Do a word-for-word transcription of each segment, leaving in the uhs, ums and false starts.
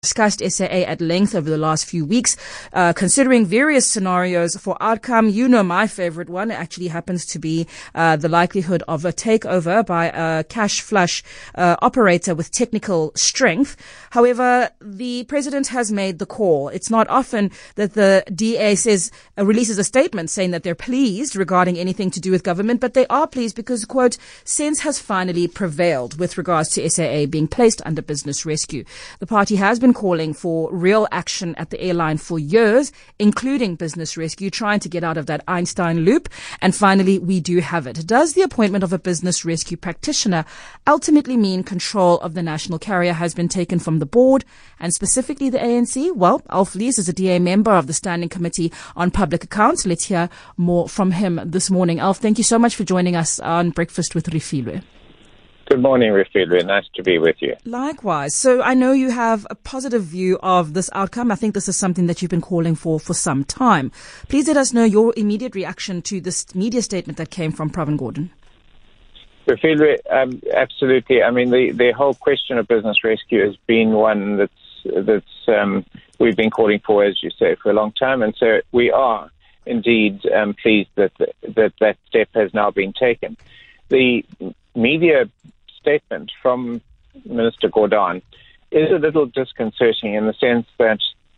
Discussed S A A at length over the last few weeks, uh, considering various scenarios for outcome. You know, my favorite one actually happens to be uh, the likelihood of a takeover by a cash flush uh, operator with technical strength. However, the president has made the call. It's not often that the D A says uh, releases a statement saying that they're pleased regarding anything to do with government, but they are pleased because, quote, sense has finally prevailed with regards to S A A being placed under business rescue. The party has been calling for real action at the airline for years, including business rescue, trying to get out of that Einstein loop. And finally, we do have it. Does the appointment of a business rescue practitioner ultimately mean control of the national carrier has been taken from the board and specifically the A N C? Well, Alf Lees is a D A member of the Standing Committee on Public Accounts. Let's hear more from him this morning. Alf, thank you so much for joining us on Breakfast with Refilwe. Good morning, Refilwe. Nice to be with you. Likewise. So I know you have a positive view of this outcome. I think this is something that you've been calling for for some time. Please let us know your immediate reaction to this media statement that came from Pravin Gordhan. Refilwe, um, absolutely. I mean, the, the whole question of business rescue has been one that's that's um, we've been calling for, as you say, for a long time, and so we are indeed um, pleased that that that step has now been taken. The media statement from Minister Gordhan is a little disconcerting in the sense that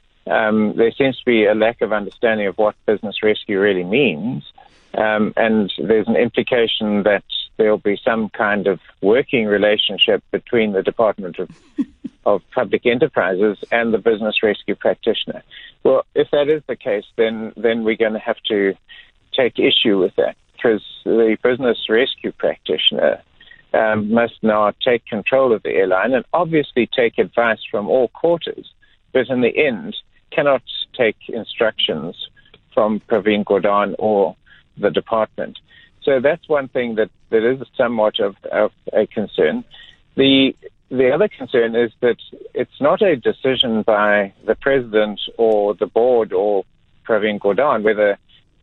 um, there seems to be a lack of understanding of what business rescue really means, um, and there's an implication that there will be some kind of working relationship between the Department of, of Public Enterprises and the business rescue practitioner. Well, if that is the case, then, then we're going to have to take issue with that, because the business rescue practitioner Um, must now take control of the airline and obviously take advice from all quarters, but in the end cannot take instructions from Pravin Gordhan or the department. So that's one thing that, that is somewhat of, of a concern. The the other concern is that it's not a decision by the president or the board or Pravin Gordhan whether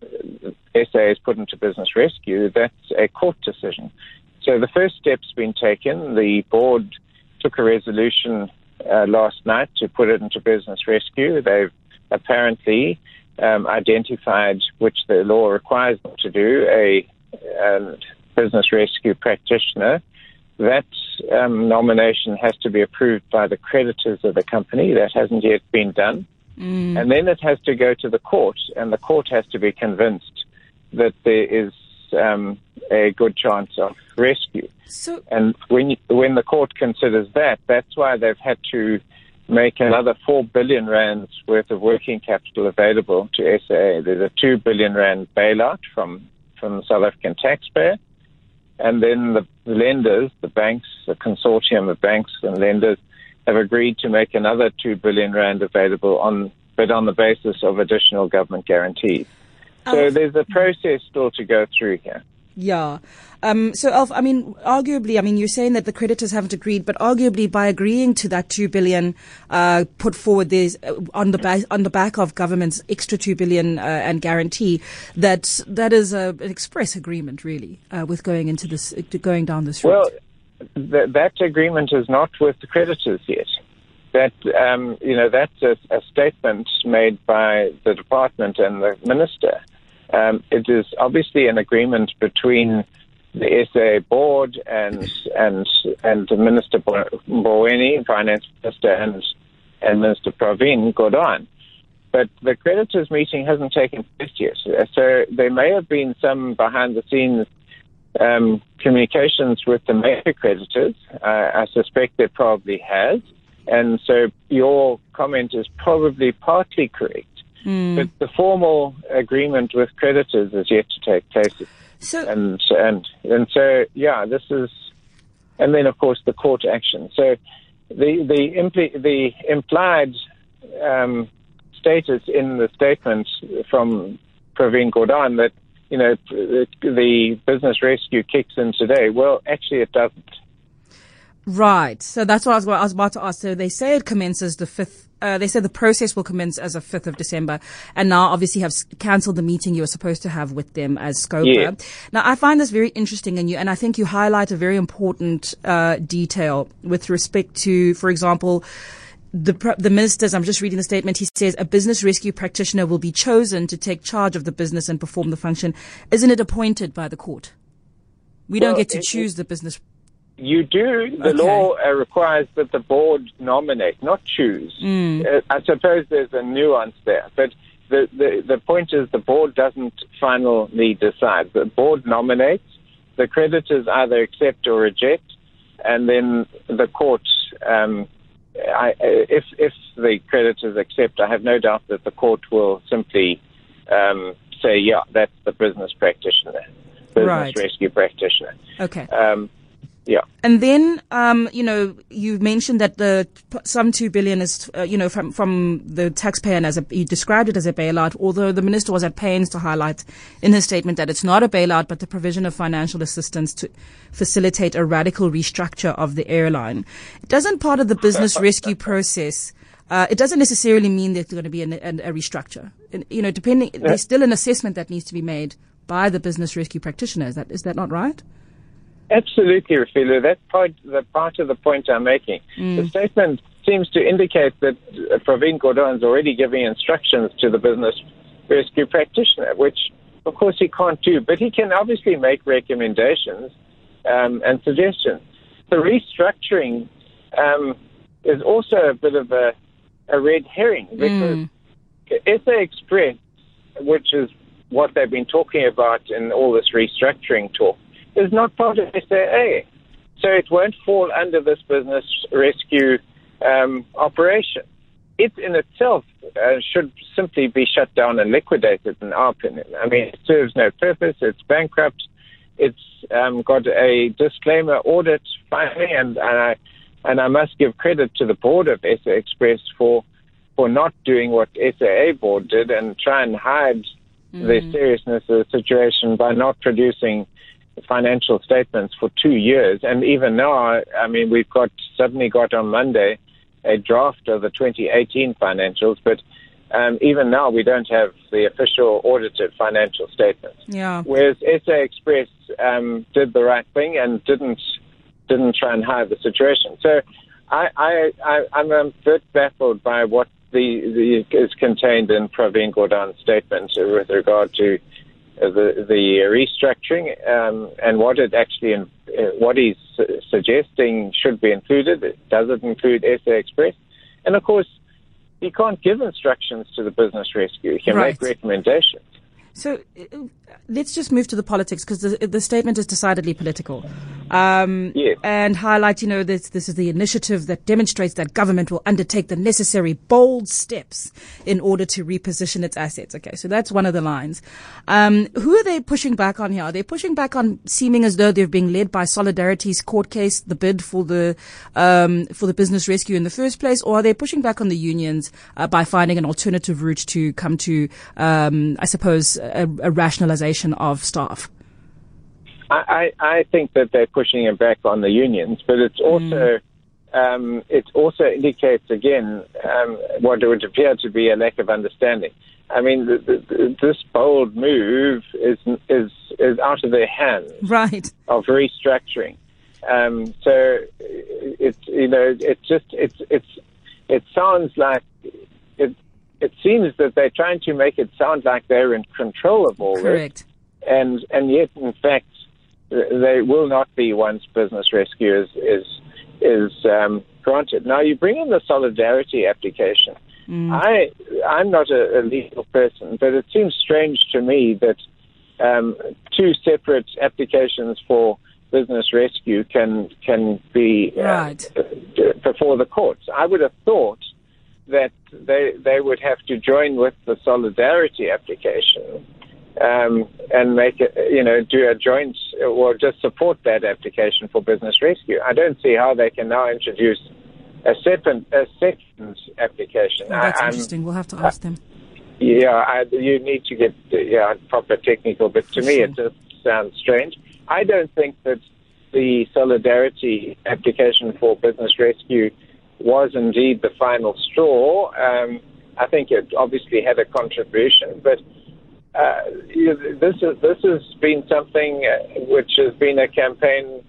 S A A is put into business rescue. That's a court decision. So the first step's been taken. The board took a resolution uh, last night to put it into business rescue. They've apparently um, identified, which the law requires them to do, a, a business rescue practitioner. That um, nomination has to be approved by the creditors of the company. That hasn't yet been done. Mm. And then it has to go to the court, and the court has to be convinced that there is um, a good chance of rescue. So, and when you, when the court considers that, that's why they've had to make another four billion rands worth of working capital available to S A A. There's a two billion rand bailout from from the South African taxpayer, and then the lenders, the banks, the consortium of banks and lenders, have agreed to make another two billion rand available on, but on the basis of additional government guarantees. So um, there's a process still to go through here. Yeah. Um, so, Alf, I mean, arguably, I mean, you're saying that the creditors haven't agreed, but arguably by agreeing to that two billion uh, put forward there's uh, on the ba- on the back of government's extra two billion uh, and guarantee, that that is a, an express agreement, really, uh, with going into this, going down this route. Well, th- that agreement is not with the creditors yet. That um, you know, that's a, a statement made by the department and the minister. Um, it is obviously an agreement between the S A A board and and and Minister Mboweni, Finance Minister, and and Minister Pravin Gordhan. But the creditors' meeting hasn't taken place yet, so there may have been some behind-the-scenes um, communications with the major creditors. Uh, I suspect there probably has, and so your comment is probably partly correct. Mm. But the formal agreement with creditors is yet to take place. So, and, and, and so, yeah, this is, and then, of course, the court action. So the, the, impli, the implied um, status in the statement from Pravin Gordhan that, you know, the, the business rescue kicks in today, well, actually it doesn't. Right. So that's what I was, what I was about to ask. So they say it commences the fifth. Uh, they said the process will commence as of fifth of December, and now obviously have cancelled the meeting you were supposed to have with them as Scopa. Yeah. Now, I find this very interesting, and you, and I think you highlight a very important uh, detail with respect to, for example, the the ministers, I'm just reading the statement, he says a business rescue practitioner will be chosen to take charge of the business and perform the function. Isn't it appointed by the court? We well, don't get to it, choose the business. You do. The okay. law uh, requires that the board nominate, not choose. Mm. Uh, I suppose there's a nuance there, but the, the, the point is the board doesn't finally decide. The board nominates, the creditors either accept or reject, and then the court, um, I, if, if the creditors accept, I have no doubt that the court will simply um, say, yeah, that's the business practitioner, business right. rescue practitioner. Okay. Um, Yeah. And then, um, you know, you mentioned that the some two billion is, uh, you know, from from the taxpayer, and as a, you described it as a bailout. Although the minister was at pains to highlight in his statement that it's not a bailout, but the provision of financial assistance to facilitate a radical restructure of the airline. Doesn't part of the business rescue process? Uh, it doesn't necessarily mean there's going to be an, an, a restructure. And, you know, depending, yeah. there's still an assessment that needs to be made by the business rescue practitioner. Is that is that not right? Absolutely, Refilwe. That's part, the part of the point I'm making. Mm. The statement seems to indicate that uh, Pravin Gordhan is already giving instructions to the business rescue practitioner, which, of course, he can't do. But he can obviously make recommendations um, and suggestions. The restructuring um, is also a bit of a, a red herring because mm. S A Express, which is what they've been talking about in all this restructuring talk, is not part of S A A. So it won't fall under this business rescue um, operation. It in itself uh, should simply be shut down and liquidated, in our opinion. I mean, it serves no purpose. It's bankrupt. It's um, got a disclaimer audit finally, and, and, I, and I must give credit to the board of S A Express for, for not doing what S A A board did and try and hide mm. the seriousness of the situation by not producing financial statements for two years. And even now, I mean, we've got suddenly got on Monday a draft of the twenty eighteen financials, but um, even now we don't have the official audited financial statements. Yeah. Whereas S A Express um, did the right thing and didn't didn't try and hide the situation. So I, I, I, I'm a bit baffled by what the, the is contained in Pravin Gordhan's statement with regard to the the restructuring um, and what it actually uh, what he's su- suggesting should be included. Does it include S A Express? And of course, he can't give instructions to the business rescue. He can right. make recommendations. So uh, let's just move to the politics, because the, the statement is decidedly political. Um, yes. And highlight, you know, this, this is the initiative that demonstrates that government will undertake the necessary bold steps in order to reposition its assets. Okay, so that's one of the lines. Um, who are they pushing back on here? Are they pushing back on seeming as though they're being led by Solidarity's court case, the bid for the um, for the business rescue in the first place, or are they pushing back on the unions uh, by finding an alternative route to come to, um, I suppose, a, a rationalization of staff? I, I think that they're pushing it back on the unions, but it's also mm. um, it also indicates again um, what would appear to be a lack of understanding. I mean, the, the, this bold move is is is out of their hands, right? Of restructuring. Um, so it you know it just it's it's it sounds like it it seems that they're trying to make it sound like they're in control of all Correct. this, and and yet in fact they will not be once business rescue is is, is um, granted. Now you bring in the solidarity application. Mm. I I'm not a, a legal person, but it seems strange to me that um, two separate applications for business rescue can can be uh, right. before the courts. I would have thought that they they would have to join with the solidarity application um, and make it, you know, do a joint or just support that application for business rescue. I don't see how they can now introduce a second a second application. Oh, that's I, interesting. We'll have to ask them. Yeah, I, you need to get yeah proper technical, but to For me sure. it just sounds strange. I don't think that the solidarity application for business rescue was indeed the final straw. Um, I think it obviously had a contribution, but uh, this is this has been something uh, which has been a campaign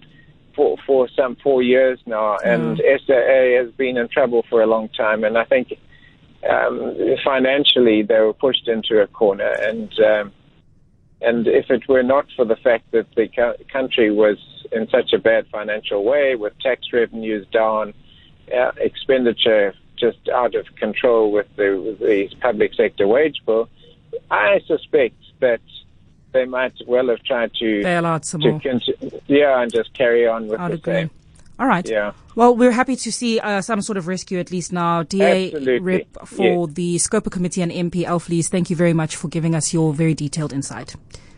for, for some four years now, and mm. S A A has been in trouble for a long time. And I think um, financially they were pushed into a corner. And um, and if it were not for the fact that the co- country was in such a bad financial way, with tax revenues down, uh, expenditure just out of control with the, with the public sector wage bill, I suspect that they might well have tried to bail out some to more. Continue, yeah, and just carry on with I'd the agree. same. All right. Yeah. Well, we're happy to see uh, some sort of rescue at least now. D A Absolutely. Rep for yes. the Scopa Committee and M P Alf Lees, thank you very much for giving us your very detailed insight.